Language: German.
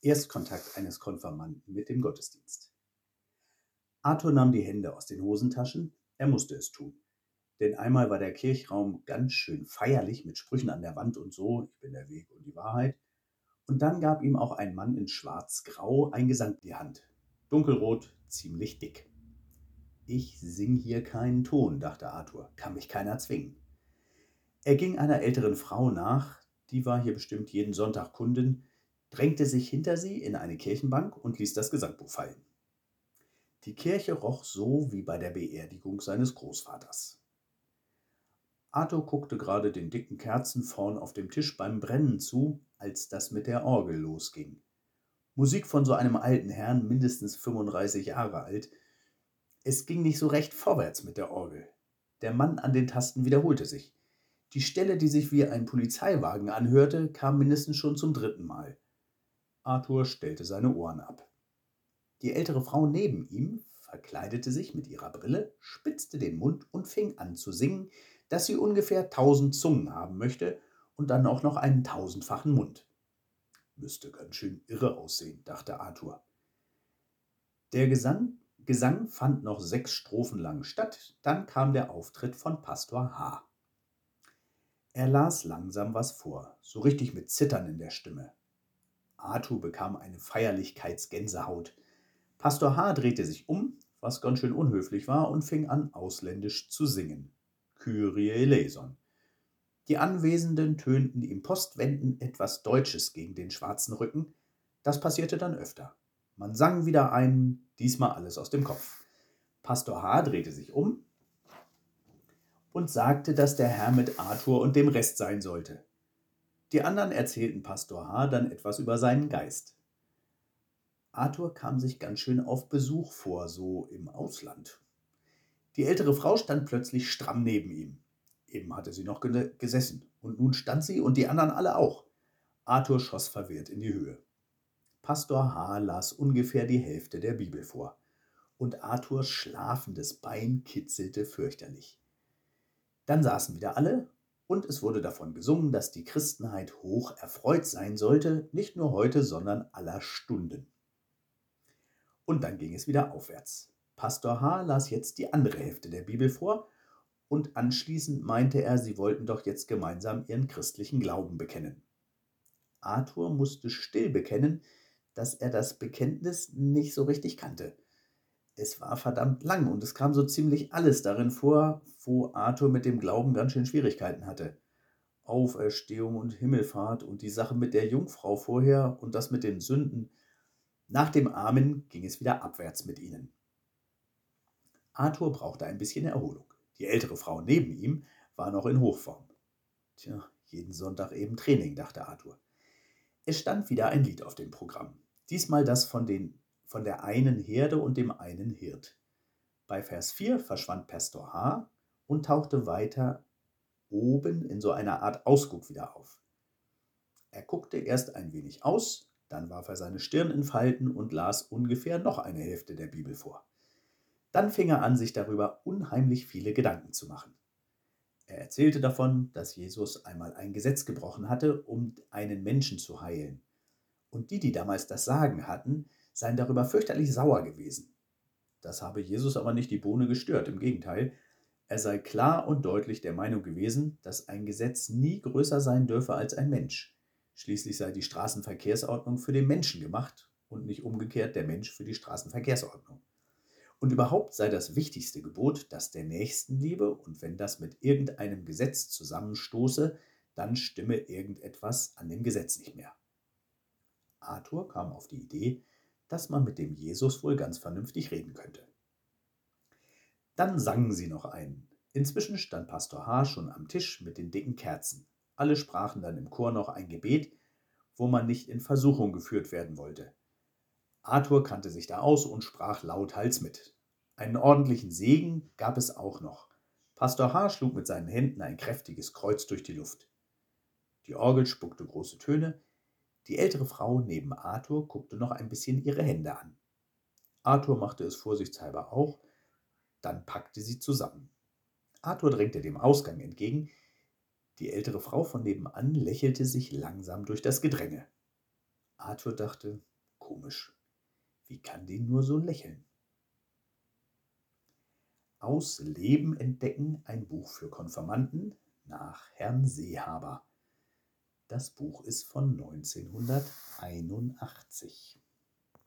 Erstkontakt eines Konfirmanden mit dem Gottesdienst. Arthur nahm die Hände aus den Hosentaschen, er musste es tun. Denn einmal war der Kirchraum ganz schön feierlich mit Sprüchen an der Wand und so, ich bin der Weg und die Wahrheit. Und dann gab ihm auch ein Mann in schwarz-grau ein Gesang in die Hand. Dunkelrot, ziemlich dick. Ich sing hier keinen Ton, dachte Arthur, kann mich keiner zwingen. Er ging einer älteren Frau nach, die war hier bestimmt jeden Sonntag Kundin, drängte sich hinter sie in eine Kirchenbank und ließ das Gesangbuch fallen. Die Kirche roch so wie bei der Beerdigung seines Großvaters. Arthur guckte gerade den dicken Kerzen vorn auf dem Tisch beim Brennen zu, als das mit der Orgel losging. Musik von so einem alten Herrn, mindestens 35 Jahre alt. Es ging nicht so recht vorwärts mit der Orgel. Der Mann an den Tasten wiederholte sich. Die Stelle, die sich wie ein Polizeiwagen anhörte, kam mindestens schon zum 3. Mal. Arthur stellte seine Ohren ab. Die ältere Frau neben ihm verkleidete sich mit ihrer Brille, spitzte den Mund und fing an zu singen, dass sie ungefähr 1000 Zungen haben möchte und dann auch noch einen 1000-fachen Mund. Müsste ganz schön irre aussehen, dachte Arthur. Der Gesang fand noch 6 Strophen lang statt, dann kam der Auftritt von Pastor H. Er las langsam was vor, so richtig mit Zittern in der Stimme. Arthur bekam eine Feierlichkeitsgänsehaut. Pastor H. drehte sich um, was ganz schön unhöflich war, und fing an, ausländisch zu singen. Kyrie eleison. Die Anwesenden tönten ihm postwendend etwas Deutsches gegen den schwarzen Rücken. Das passierte dann öfter. Man sang wieder ein, diesmal alles aus dem Kopf. Pastor H. drehte sich um und sagte, dass der Herr mit Arthur und dem Rest sein sollte. Die anderen erzählten Pastor H. dann etwas über seinen Geist. Arthur kam sich ganz schön auf Besuch vor, so im Ausland. Die ältere Frau stand plötzlich stramm neben ihm. Eben hatte sie noch gesessen, und nun stand sie und die anderen alle auch. Arthur schoss verwirrt in die Höhe. Pastor H. las ungefähr die Hälfte der Bibel vor, und Arthurs schlafendes Bein kitzelte fürchterlich. Dann saßen wieder alle, und es wurde davon gesungen, dass die Christenheit hoch erfreut sein sollte, nicht nur heute, sondern aller Stunden. Und dann ging es wieder aufwärts. Pastor H. las jetzt die andere Hälfte der Bibel vor, und anschließend meinte er, sie wollten doch jetzt gemeinsam ihren christlichen Glauben bekennen. Arthur musste still bekennen, dass er das Bekenntnis nicht so richtig kannte. Es war verdammt lang und es kam so ziemlich alles darin vor, wo Arthur mit dem Glauben ganz schön Schwierigkeiten hatte. Auferstehung und Himmelfahrt und die Sache mit der Jungfrau vorher und das mit den Sünden. Nach dem Amen ging es wieder abwärts mit ihnen. Arthur brauchte ein bisschen Erholung. Die ältere Frau neben ihm war noch in Hochform. Tja, jeden Sonntag eben Training, dachte Arthur. Es stand wieder ein Lied auf dem Programm. Diesmal das von der einen Herde und dem einen Hirt. Bei Vers 4 verschwand Pastor H. und tauchte weiter oben in so einer Art Ausguck wieder auf. Er guckte erst ein wenig aus, dann warf er seine Stirn in Falten und las ungefähr noch eine Hälfte der Bibel vor. Dann fing er an, sich darüber unheimlich viele Gedanken zu machen. Er erzählte davon, dass Jesus einmal ein Gesetz gebrochen hatte, um einen Menschen zu heilen. Und die damals das Sagen hatten, seien darüber fürchterlich sauer gewesen. Das habe Jesus aber nicht die Bohne gestört, im Gegenteil. Er sei klar und deutlich der Meinung gewesen, dass ein Gesetz nie größer sein dürfe als ein Mensch. Schließlich sei die Straßenverkehrsordnung für den Menschen gemacht und nicht umgekehrt der Mensch für die Straßenverkehrsordnung. Und überhaupt sei das wichtigste Gebot das der Nächstenliebe, und wenn das mit irgendeinem Gesetz zusammenstoße, dann stimme irgendetwas an dem Gesetz nicht mehr. Arthur kam auf die Idee, dass man mit dem Jesus wohl ganz vernünftig reden könnte. Dann sangen sie noch einen. Inzwischen stand Pastor H. schon am Tisch mit den dicken Kerzen. Alle sprachen dann im Chor noch ein Gebet, wo man nicht in Versuchung geführt werden wollte. Arthur kannte sich da aus und sprach lauthals mit. Einen ordentlichen Segen gab es auch noch. Pastor H. schlug mit seinen Händen ein kräftiges Kreuz durch die Luft. Die Orgel spuckte große Töne. Die ältere Frau neben Arthur guckte noch ein bisschen ihre Hände an. Arthur machte es vorsichtshalber auch, dann packte sie zusammen. Arthur drängte dem Ausgang entgegen. Die ältere Frau von nebenan lächelte sich langsam durch das Gedränge. Arthur dachte, komisch. Wie kann die nur so lächeln? Aus Leben entdecken, ein Buch für Konfirmanden nach Herrn Seehaber. Das Buch ist von 1981.